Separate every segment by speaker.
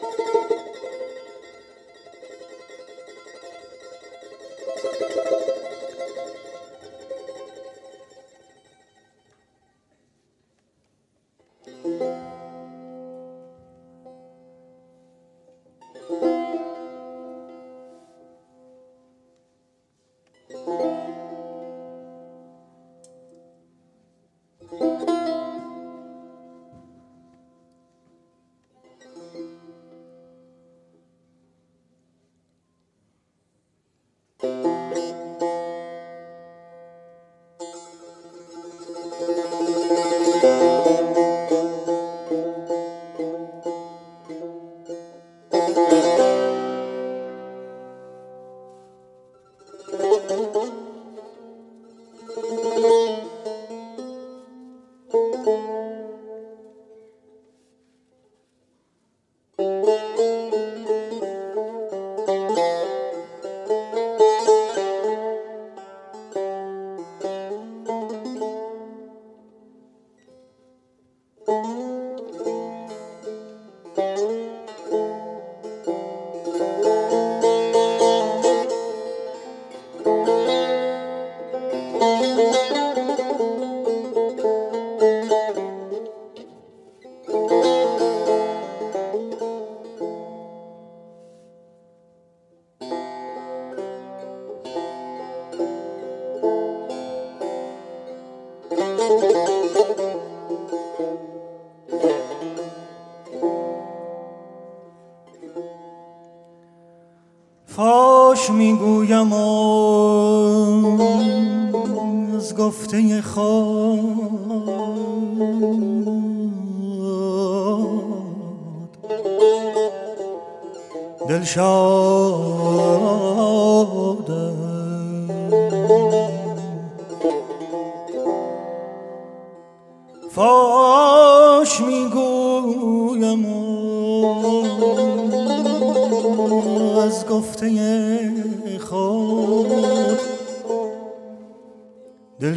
Speaker 1: فاش میگویم از گفته خود دل شاده، فاش میگویم از گفته خود دل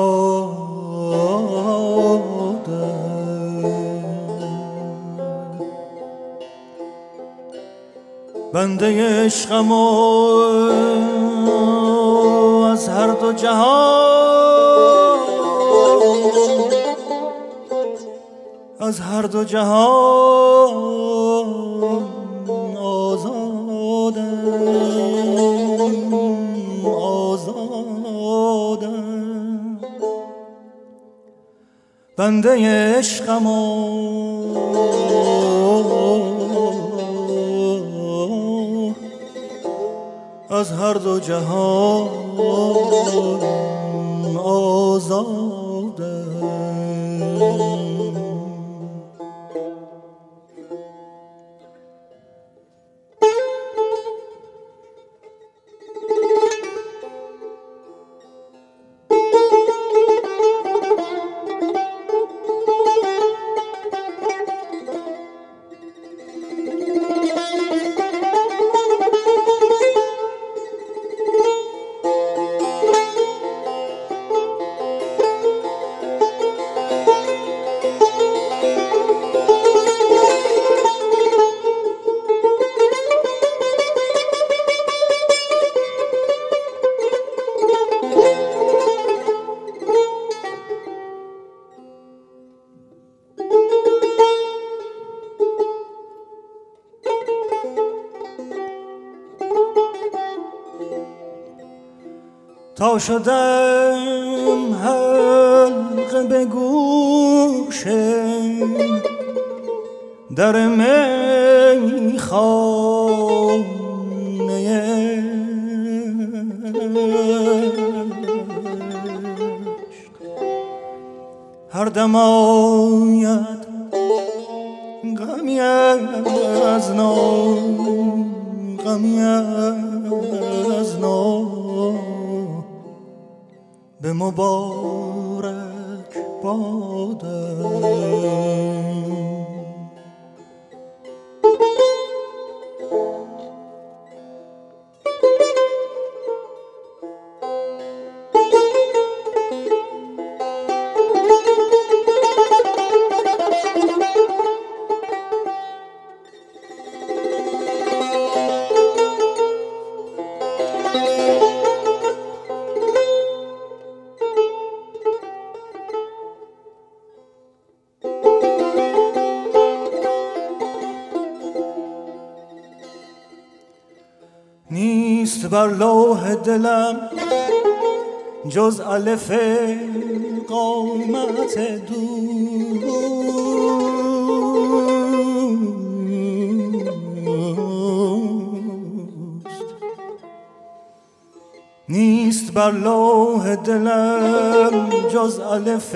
Speaker 1: شاده. بنده عشقم از هر دو جهان، از هر دو جهان آزادم، آزادم. بنده عشقم از هر دو جهان آزادم. تا شدم حلقه به گوش در میخانه هر دم آید غمی از نو، غمی از نو به مبارک بادم. نیست بر لوح دلم جز الف قامت دوست، نیست بر لوح دلم جز الف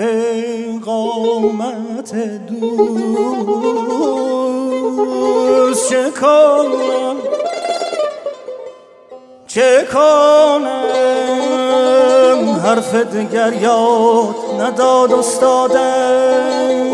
Speaker 1: قامت دوست. چه کنم حرف دیگر یاد نداد استادم،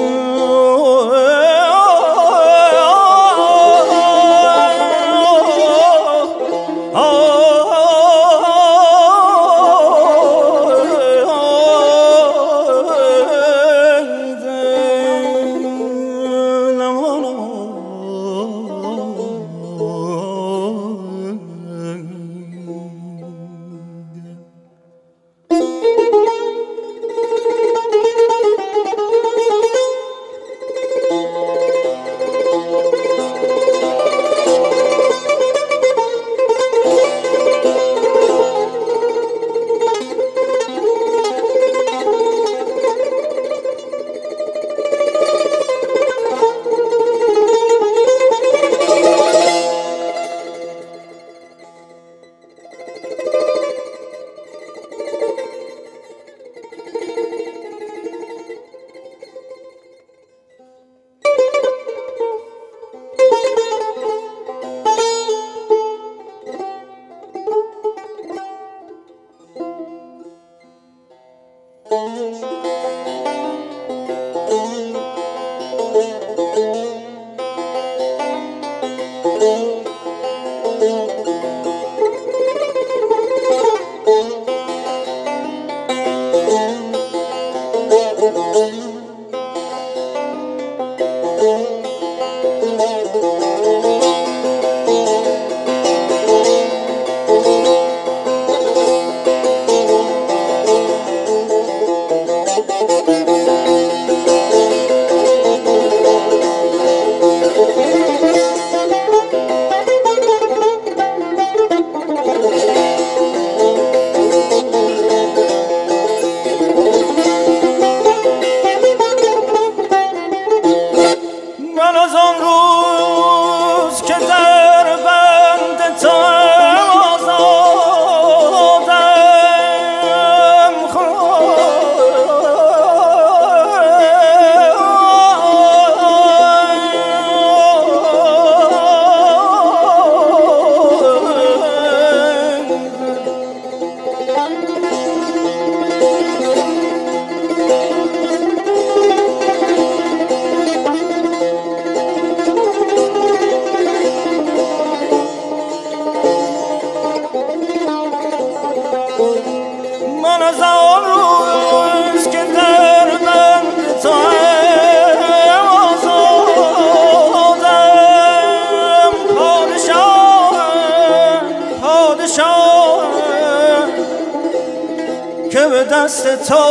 Speaker 1: که به دست تو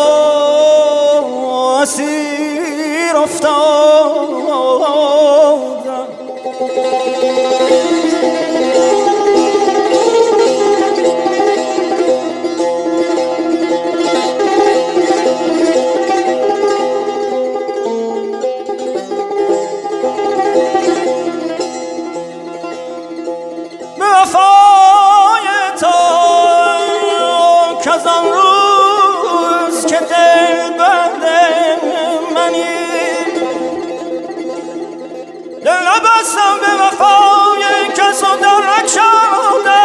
Speaker 1: اسیر افتادم. به وفای تو کز آن روز که دل بند منی، دل نبستم به وفای کس و در نکشادم.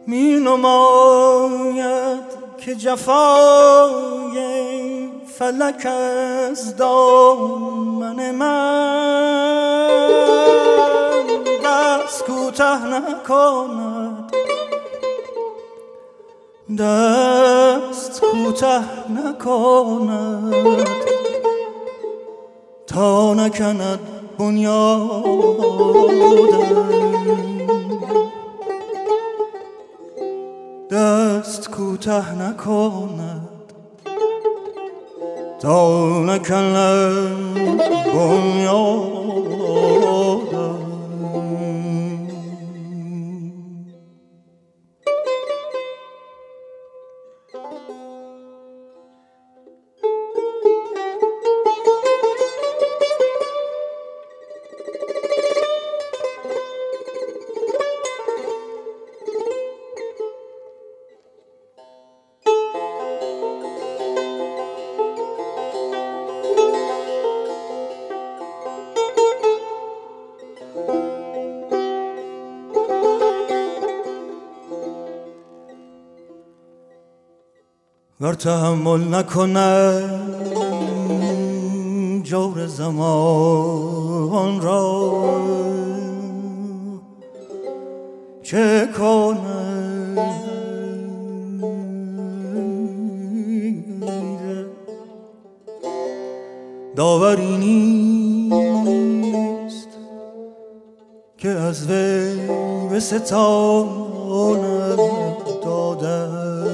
Speaker 1: می نماید که جفای فلک از دامن من دست کوته نکند، دست کوته نکند تا نکند بنیادم، دست کوته نکند تا نکند بنیادم. ور تحمل نکند جور زمان را چه کند؟ داوری نیست که از وی به ستاند داده